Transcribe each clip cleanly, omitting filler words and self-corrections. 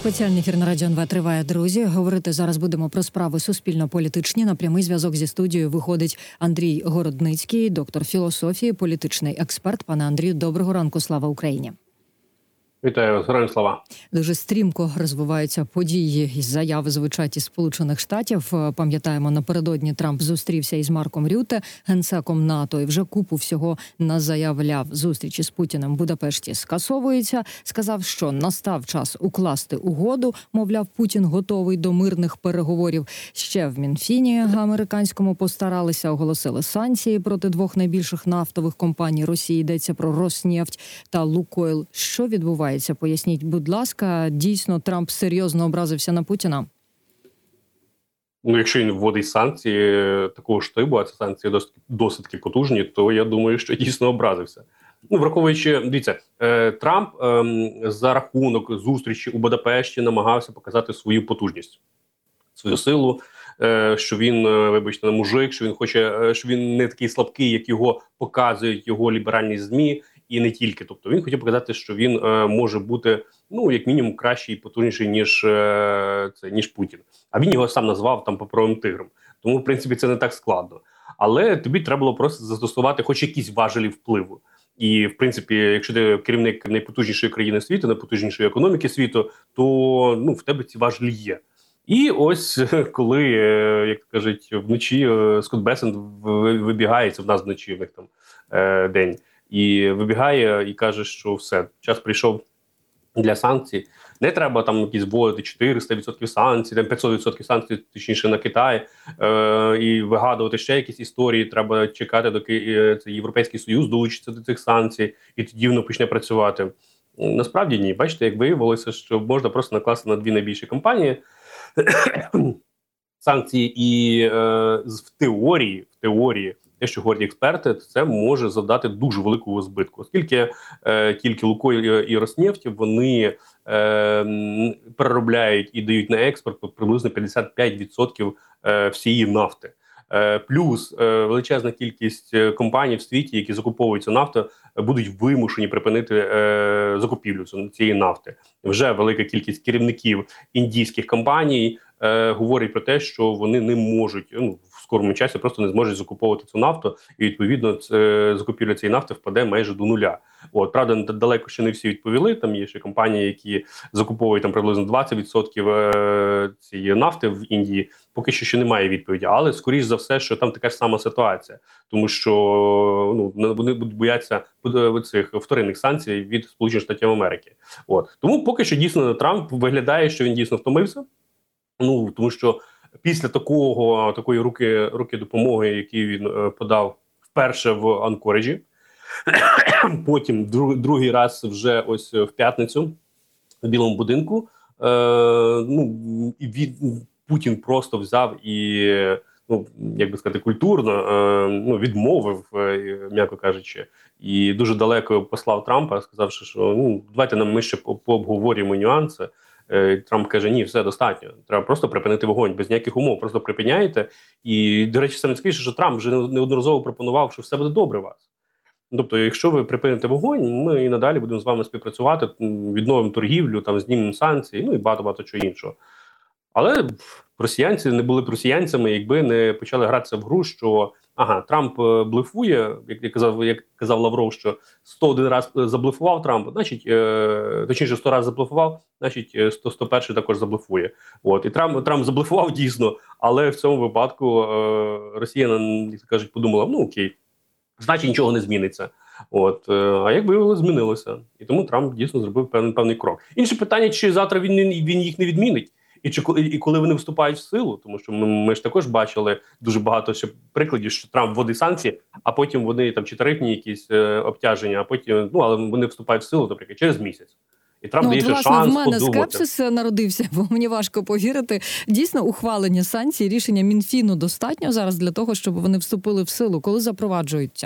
Спеціальний ефір на Радіо НВ триває, друзі. Говорити зараз будемо про справи суспільно-політичні. На прямий зв'язок зі студією виходить Андрій Городницький, доктор філософії, політичний експерт. Пане Андрію, доброго ранку, слава Україні. Вітаю вас, героям слава. Дуже стрімко розвиваються події і заяви звучать із Сполучених Штатів. Пам'ятаємо, напередодні Трамп зустрівся із Марком Рютте, генсеком НАТО, і вже купу всього назаявляв. Зустрічі з Путіним в Будапешті скасовується. Сказав, що настав час укласти угоду. Мовляв, Путін готовий до мирних переговорів. Ще в Мінфіні американському постаралися, оголосили санкції проти двох найбільших нафтових компаній Росії. Йдеться про Роснефть та Лукойл. Що відбувається? Поясніть, будь ласка, дійсно Трамп серйозно образився на Путіна? Ну, якщо він вводить санкції такого штибу, а ці санкції досить потужні, то я думаю, що дійсно образився. Ну, враховуючи, дивіться, Трамп за рахунок зустрічі у Будапешті намагався показати свою потужність, свою силу, що він, вибачте, не мужик, що він хоче, що він не такий слабкий, як його показують його ліберальні ЗМІ. І не тільки. Тобто він хотів показати, що він може бути, ну, як мінімум, кращий і потужніший, ніж Путін. А він його сам назвав там паперовим тигром. Тому, в принципі, це не так складно. Але тобі треба було просто застосувати хоч якісь важелі впливу. І, в принципі, якщо ти керівник найпотужнішої країни світу, найпотужнішої економіки світу, то, ну, в тебе ці важелі є. І ось коли, як кажуть, вночі Скотт Бесент вибігає, це в нас вночі, в них там день, і вибігає і каже, що все, час прийшов для санкцій. Не треба там якісь вводити 400% санкцій, там 500% санкцій, точніше на Китай, і вигадувати ще якісь історії. Треба чекати, доки Європейський Союз долучиться до цих санкцій, і тоді воно почне працювати. Насправді ні. Бачите, як виявилося, що можна просто накласти на дві найбільші компанії санкції, і в теорії, те, що говорять експерти, це може завдати дуже великого збитку, оскільки тільки Лукойл і Роснефть, вони переробляють і дають на експорт приблизно 55% всієї нафти. Плюс величезна кількість компаній в світі, які закуповують цю нафту, будуть вимушені припинити закупівлю цієї нафти. Вже велика кількість керівників індійських компаній говорить про те, що вони не можуть, ну, в скорому часі просто не зможуть закуповувати цю нафту, і відповідно закупівля цієї нафти впаде майже до нуля. От, правда, далеко ще не всі відповіли. Там є ще компанії, які закуповують там приблизно 20% цієї нафти в Індії. Поки що ще немає відповіді, але скоріш за все, що там така ж сама ситуація, тому що, ну, вони будуть боятися цих вторинних санкцій від Сполучених Штатів Америки. От, тому поки що дійсно Трамп виглядає, що він дійсно втомився. Ну, тому що після такої руки допомоги, які він подав вперше в Анкориджі, потім другий раз вже ось в п'ятницю в Білому будинку, ну, і Путін просто взяв і, ну, як би сказати, культурно, ну, відмовив, м'яко кажучи, і дуже далеко послав Трампа, сказавши, що, ну, давайте ми ще пообговорюємо нюанси. Трамп каже, ні, все достатньо. Треба просто припинити вогонь, без ніяких умов. Просто припиняєте. І, до речі, саме цікавіше, що Трамп вже неодноразово пропонував, що все буде добре у вас. Тобто, якщо ви припините вогонь, ми і надалі будемо з вами співпрацювати, відновимо торгівлю, там, знімемо санкції, ну і багато чого іншого. Але росіянці не були б росіянцями, якби не почали гратися в гру, що Трамп блефує, як казав Лавров, що 101 раз заблефував Трамп, значить, точніше 100 разів заблефував, значить 101 також заблефує. От, і Трамп заблефував дійсно, але в цьому випадку Росія, як кажуть, подумала, ну окей, значить нічого не зміниться. От, а як виявилося, змінилося. І тому Трамп дійсно зробив певний крок. Інше питання, чи завтра він їх не відмінить? І коли вони вступають в силу, тому що ми ж також бачили дуже багато ще прикладів, що Трамп вводить санкції, а потім вони там чи тарифні якісь обтяження, а потім, ну, але вони вступають в силу, наприклад, через місяць. І Трамп дає ще шанс в мене подумати. скепсис народився, бо мені важко повірити. Дійсно, ухвалення санкцій, рішення Мінфіну достатньо зараз для того, щоб вони вступили в силу, коли запроваджуються?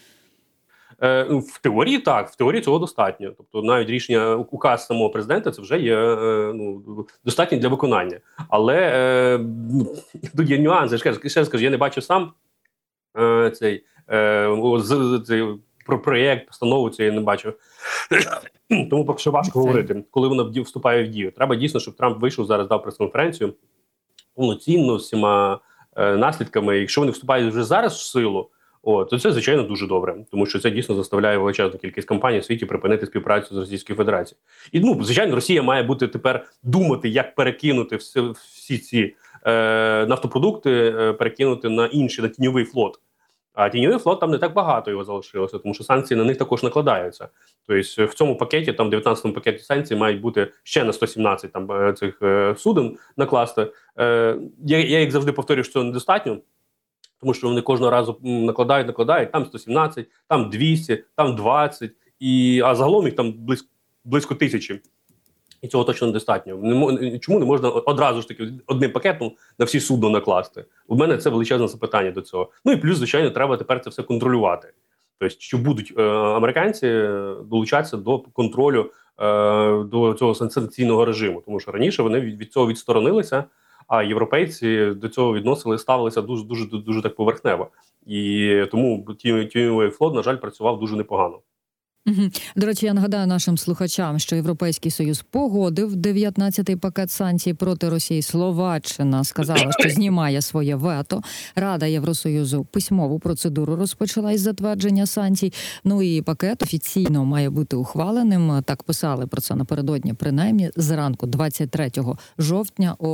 В теорії так, в теорії цього достатньо. Тобто навіть рішення, указ самого президента, це вже є достатньо для виконання. Але тут є нюанси. Ще раз скажу, я не бачив сам про проєкт, постанову цю я не бачив. Тому поки що важко говорити, коли вона вступає в дію. Треба дійсно, щоб Трамп вийшов зараз, дав прес-конференцію повноцінно з всіма наслідками. Якщо вони вступають вже зараз в силу, то це, звичайно, дуже добре, тому що це дійсно заставляє величезну кількість компаній в світі припинити співпрацю з Російською Федерацією. І, звичайно, Росія має бути тепер думати, як перекинути всі ці нафтопродукти, перекинути на інший, на тіньовий флот. А тіньовий флот, там не так багато його залишилося, тому що санкції на них також накладаються. Тобто в цьому пакеті, там 19-му пакеті санкцій мають бути ще на 117 там, цих суден накласти. Я як завжди повторюю, що це недостатньо, тому що вони кожного разу накладають, там 117, там 200, там 20, а загалом їх там близько 1000. І цього точно недостатньо. Чому не можна одразу ж таки одним пакетом на всі судно накласти? У мене це величезне запитання до цього. І плюс, звичайно, треба тепер це все контролювати. Тобто, що будуть американці долучатися до контролю до цього санкційного режиму. Тому що раніше вони від цього відсторонилися, а європейці до цього ставилися дуже так поверхнево. І тому тіньовий флот, на жаль, працював дуже непогано. До речі, я нагадаю нашим слухачам, що Європейський Союз погодив 19-й пакет санкцій проти Росії. Словаччина сказала, що знімає своє вето. Рада Євросоюзу письмову процедуру розпочала із затвердження санкцій. І пакет офіційно має бути ухваленим. Так писали про це напередодні, принаймні, зранку 23 жовтня о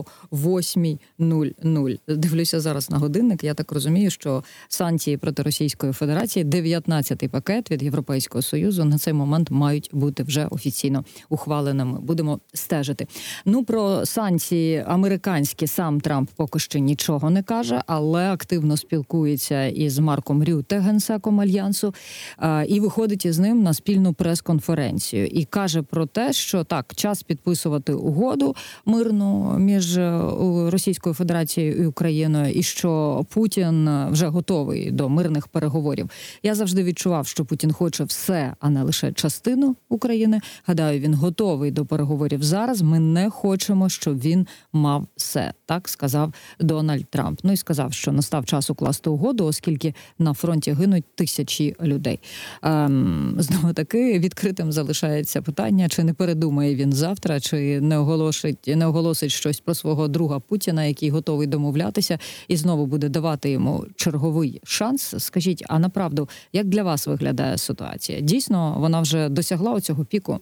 8:00. Дивлюся зараз на годинник. Я так розумію, що санкції проти Російської Федерації, 19-й пакет від Європейського Союзу, на цей момент мають бути вже офіційно ухваленими. Будемо стежити. Про санкції американські сам Трамп поки що нічого не каже, але активно спілкується із Марком Рюте, генсеком Альянсу, і виходить із ним на спільну прес-конференцію. І каже про те, що так, час підписувати угоду мирну між Російською Федерацією і Україною, і що Путін вже готовий до мирних переговорів. Я завжди відчував, що Путін хоче все, а не лише частину України. Гадаю, він готовий до переговорів зараз. Ми не хочемо, щоб він мав все. Так сказав Дональд Трамп. І сказав, що настав час укласти угоду, оскільки на фронті гинуть тисячі людей. Знову таки, відкритим залишається питання, чи не передумає він завтра, чи не оголосить щось про свого друга Путіна, який готовий домовлятися, і знову буде давати йому черговий шанс. Скажіть, а направду, як для вас виглядає ситуація? Дійсно, вона вже досягла оцього піку?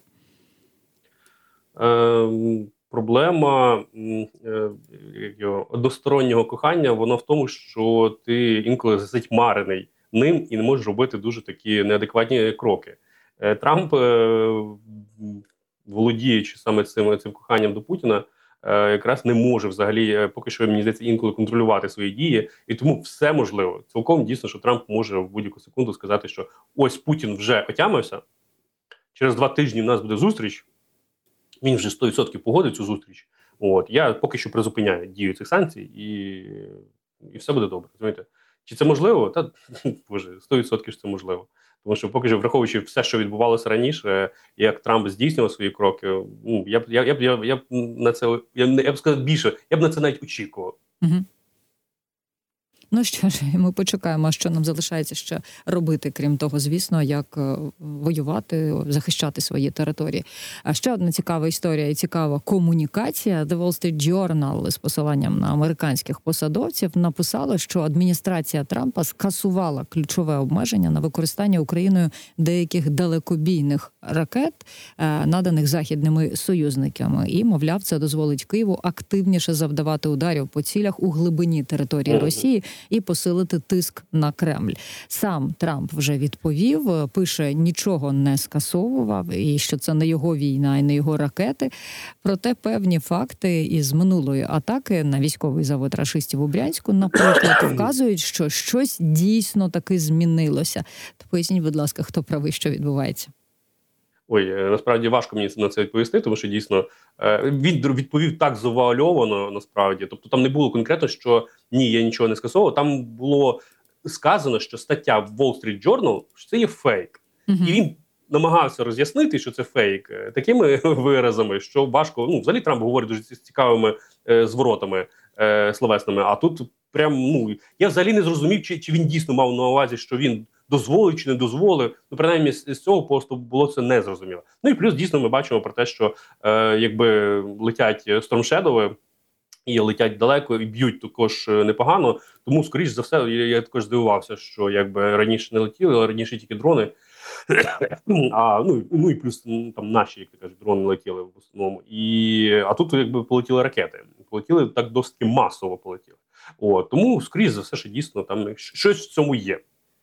Проблема одностороннього кохання, вона в тому, що ти інколи затьмарений ним і не можеш робити дуже такі неадекватні кроки. Трамп, володіючи саме цим коханням до Путіна, якраз не може взагалі, поки що, мені здається, інколи контролювати свої дії, і тому все можливо. Цілком дійсно, що Трамп може в будь-яку секунду сказати, що ось Путін вже отямився, через 2 тижні в нас буде зустріч, він вже 100% погодить цю зустріч. Я поки що призупиняю дію цих санкцій, і все буде добре. Розумієте? Чи це можливо? Боже, 100% ж це можливо. Тому що поки що, враховуючи все, що відбувалося раніше, як Трамп здійснював свої кроки, я б сказав більше, я б на це навіть очікував. Угу. Що ж, ми почекаємо, що нам залишається ще робити, крім того, звісно, як воювати, захищати свої території. А ще одна цікава історія і цікава комунікація. The Wall Street Journal з посиланням на американських посадовців написала, що адміністрація Трампа скасувала ключове обмеження на використання Україною деяких далекобійних ракет, наданих західними союзниками. І, мовляв, це дозволить Києву активніше завдавати ударів по цілях у глибині території Росії і посилити тиск на Кремль. Сам Трамп вже відповів, пише, нічого не скасовував, і що це не його війна і не його ракети. Проте певні факти із минулої атаки на військовий завод рашистів у Брянську, наприклад, вказують, що щось дійсно таки змінилося. То поясніть, будь ласка, хто правий, що відбувається? Насправді важко мені на це відповісти, тому що дійсно він відповів так завуальовано, насправді. Тобто там не було конкретно, що ні, я нічого не скасовував. Там було сказано, що стаття в Wall Street Journal, що це є фейк. І він намагався роз'яснити, що це фейк, такими виразами, що важко, взагалі Трамп говорить дуже цікавими зворотами словесними, а тут прям, я взагалі не зрозумів, чи він дійсно мав на увазі, що він дозволив чи не дозволив. Ну, принаймні, з цього посту було це незрозуміло. Ну і плюс, дійсно, ми бачимо про те, що якби летять Storm Shadow, і летять далеко, і б'ють також непогано. Тому, скоріш за все, я також здивувався, що якби раніше не летіли, але раніше тільки дрони. Ну і плюс там наші, як ти кажеш, дрони летіли в основному. А тут якби полетіли ракети. Полетіли так досить масово полетіли. Тому, скоріш за все, що дійсно там щось в цьому є.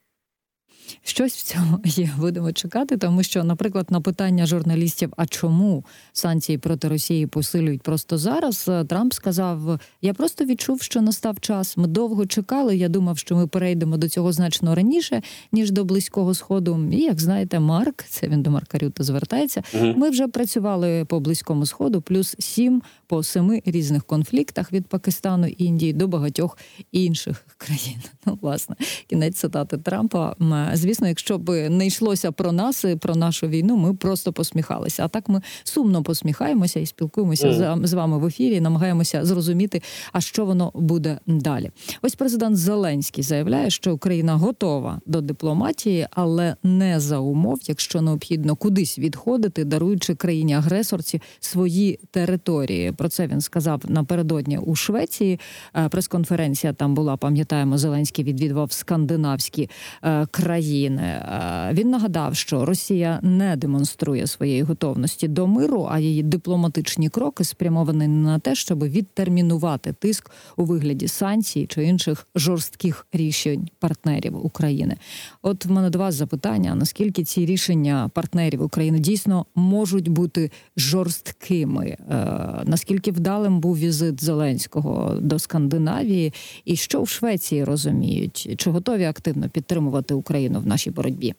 Щось в цьому є, будемо чекати, тому що, наприклад, на питання журналістів, а чому санкції проти Росії посилюють просто зараз, Трамп сказав, я просто відчув, що настав час, ми довго чекали, я думав, що ми перейдемо до цього значно раніше, ніж до Близького Сходу. І, як знаєте, Марк, це він до Марка Рюта звертається, ми вже працювали по Близькому Сходу, плюс 7 по 7 різних конфліктах від Пакистану, Індії до багатьох інших країн. Ну, власне, кінець цитати Трампа. Звісно, якщо б не йшлося про нас, про нашу війну, ми просто посміхалися. А так ми сумно посміхаємося і спілкуємося з вами в ефірі, намагаємося зрозуміти, а що воно буде далі. Ось президент Зеленський заявляє, що Україна готова до дипломатії, але не за умов, якщо необхідно кудись відходити, даруючи країні-агресорці свої території. Про це він сказав напередодні у Швеції. Прес-конференція там була, пам'ятаємо, Зеленський відвідував скандинавські країни. Він нагадав, що Росія не демонструє своєї готовності до миру, а її дипломатичні кроки спрямовані на те, щоб відтермінувати тиск у вигляді санкцій чи інших жорстких рішень партнерів України. От в мене до вас запитання, наскільки ці рішення партнерів України дійсно можуть бути жорсткими? Наскільки вдалим був візит Зеленського до Скандинавії? І що в Швеції розуміють? Чи готові активно підтримувати Україну в нашій боротьбі?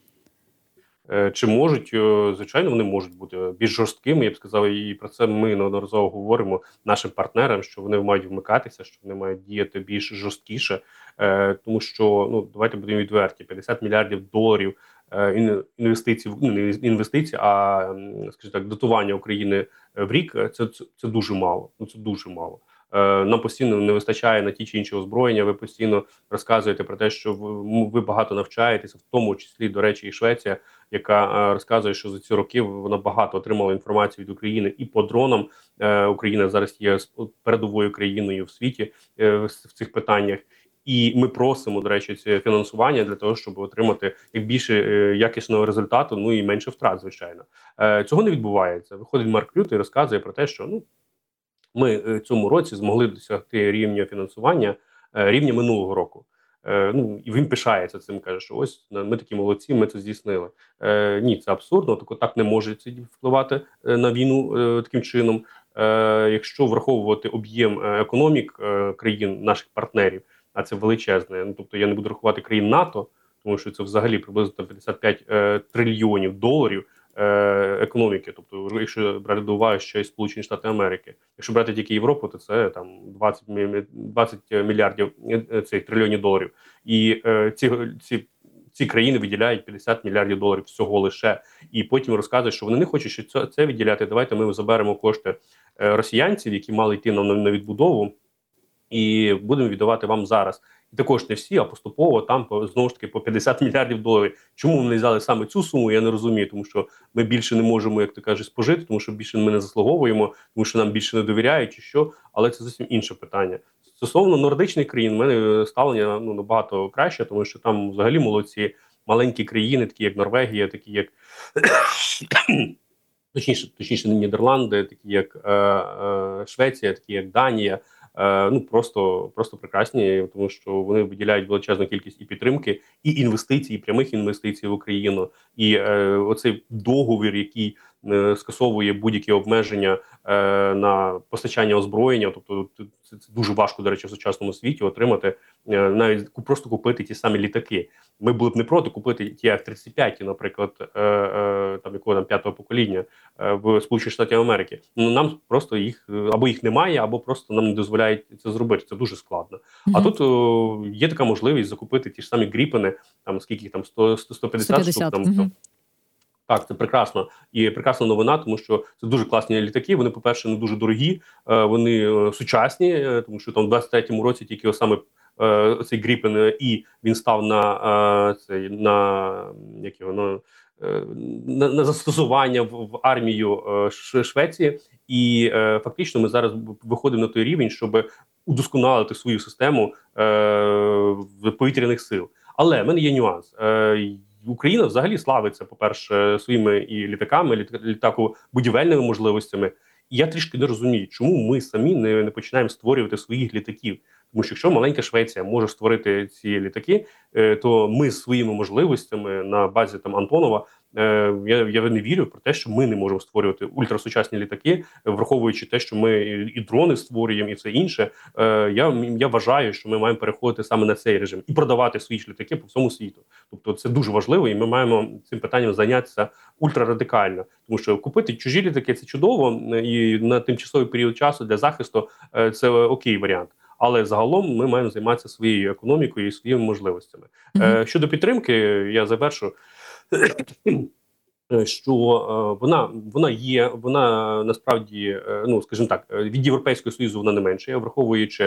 Чи можуть? Звичайно, вони можуть бути більш жорсткими, я б сказав, і про це ми неодноразово говоримо нашим партнерам, що вони мають вмикатися, що вони мають діяти більш жорсткіше, тому що, ну, давайте будемо відверті, 50 мільярдів доларів інвестицій, ну, не інвестицій, а, скажімо так, дотування України в рік, це дуже мало, ну, це дуже мало. Нам постійно не вистачає на ті чи інші озброєння, ви постійно розказуєте про те, що ви багато навчаєтеся, в тому числі, до речі, і Швеція, яка розказує, що за ці роки вона багато отримала інформацію від України і по дронам. Україна зараз є передовою країною в світі в цих питаннях. І ми просимо, до речі, це фінансування для того, щоб отримати як більше якісного результату, ну і менше втрат, звичайно. Цього не відбувається. Виходить Марк Рютте і розказує про те, що ми в цьому році змогли досягти рівня фінансування рівня минулого року. І він пишається цим, каже, що ось ми такі молодці, ми це здійснили. Ні, це абсурдно, так не може впливати на війну таким чином. Якщо враховувати об'єм економік країн, наших партнерів, а це величезне, тобто я не буду рахувати країн НАТО, тому що це взагалі приблизно 55 трильйонів доларів економіки, тобто, якщо брати до уваги ще й Сполучені Штати Америки. Якщо брати тільки Європу, то це там 20 мільярдів цих трильйонів доларів. І ці країни виділяють 50 мільярдів доларів всього лише. І потім розказують, що вони не хочуть що це виділяти. Давайте ми заберемо кошти росіянців, які мали йти на відбудову, і будемо віддавати вам зараз. І також не всі, а поступово там знову ж таки по 50 мільярдів доларів. Чому вони взяли саме цю суму, я не розумію, тому що ми більше не можемо, як ти кажеш, спожити, тому що більше ми не заслуговуємо, тому що нам більше не довіряють чи що, але це зовсім інше питання. Стосовно нордичних країн, в мене ставлення набагато краще, тому що там взагалі молодці, маленькі країни, такі як Норвегія, такі як точніше Нідерланди, такі як Швеція, такі як Данія. Просто прекрасні, тому що вони виділяють величезну кількість і підтримки, і інвестицій, і прямих інвестицій в Україну. І оцей договір, який скасовує будь-які обмеження на постачання озброєння, тобто це дуже важко, до речі, в сучасному світі отримати, навіть просто купити ті самі літаки. Ми були б не проти купити ті F-35, наприклад, п'ятого покоління в Сполучених Штатів Америки. Нам просто їх або їх немає, або просто нам не дозволяють це зробити. Це дуже складно. А тут є така можливість закупити ті ж самі Гріпени, там скільки там 150 штук там. Так, це прекрасно. І прекрасна новина, тому що це дуже класні літаки. Вони, по-перше, не дуже дорогі, вони сучасні, тому що там в 23-му році тільки саме цей Гріпен, і він став на застосування в армію Швеції, і фактично ми зараз виходимо на той рівень, щоб удосконалити свою систему повітряних сил. Але в мене є нюанс. Україна взагалі славиться, по-перше, своїми і літаками, літакобудівельними можливостями. І я трішки не розумію, чому ми самі не починаємо створювати своїх літаків. Тому що якщо маленька Швеція може створити ці літаки, то ми своїми можливостями на базі Антонова, я не вірю про те, що ми не можемо створювати ультрасучасні літаки, враховуючи те, що ми і дрони створюємо, і все інше. Я вважаю, що ми маємо переходити саме на цей режим і продавати свої ж літаки по всьому світу. Тобто це дуже важливо, і ми маємо цим питанням зайнятися ультрарадикально. Тому що купити чужі літаки – це чудово, і на тимчасовий період часу для захисту це окей варіант. Але загалом ми маємо займатися своєю економікою і своїми можливостями. Щодо підтримки, я завершу, що вона є, вона насправді, скажімо так, від Європейського Союзу вона не менше, враховуючи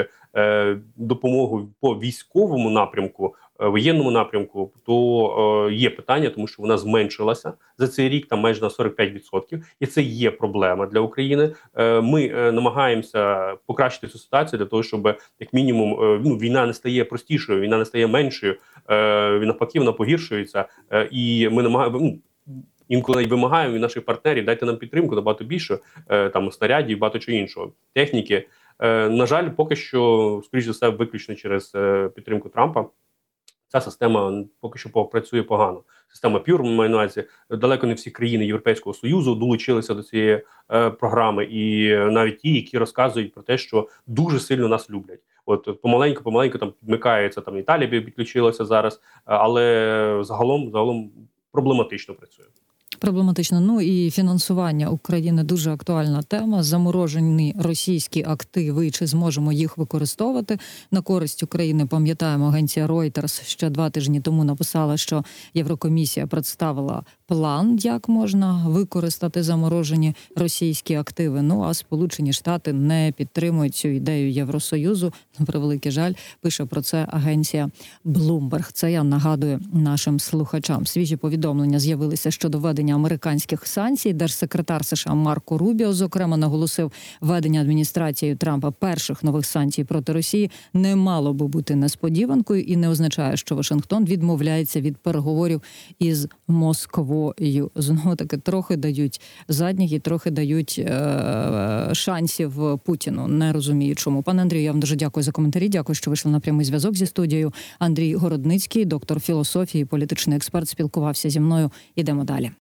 допомогу по військовому напрямку, воєнному напрямку, то є питання, тому що вона зменшилася за цей рік, там майже на 45%, і це є проблема для України. Ми намагаємося покращити цю ситуацію для того, щоб, як мінімум, війна не стає простішою, війна не стає меншою, навпаки, вона погіршується, і ми намагаємося, інколи вимагаємо від наших партнерів: дайте нам підтримку набагато більше, там снарядів, багато чого іншого, техніки. На жаль, поки що, скоріш за все, виключно через підтримку Трампа, ця система поки що працює погано. Система PURE, маю на увазі, далеко не всі країни Європейського Союзу долучилися до цієї програми, і навіть ті, які розказують про те, що дуже сильно нас люблять. От помаленьку там підмикається, там Італія підключилася зараз, але загалом проблематично працює. Проблематично. Ну і фінансування України дуже актуальна тема. Заморожені російські активи, чи зможемо їх використовувати на користь України? Пам'ятаємо, агенція Reuters ще 2 тижні тому написала, що Єврокомісія представила план, як можна використати заморожені російські активи. Ну а Сполучені Штати не підтримують цю ідею Євросоюзу. На превеликий жаль, пише про це агенція Bloomberg. Це я нагадую нашим слухачам. Свіжі повідомлення з'явилися щодо введення американських санкцій. Держсекретар США Марко Рубіо, зокрема, наголосив, введення адміністрацією Трампа перших нових санкцій проти Росії не мало би бути несподіванкою і не означає, що Вашингтон відмовляється від переговорів із Москвою. Знову таки трохи дають задніх і трохи дають шансів Путіну. Не розумію чому. Пане Андрію, я вам дуже дякую за коментарі. Дякую, що вийшли на прямий зв'язок зі студією. Андрій Городницький, доктор філософії, політичний експерт, спілкувався зі мною. Ідемо далі.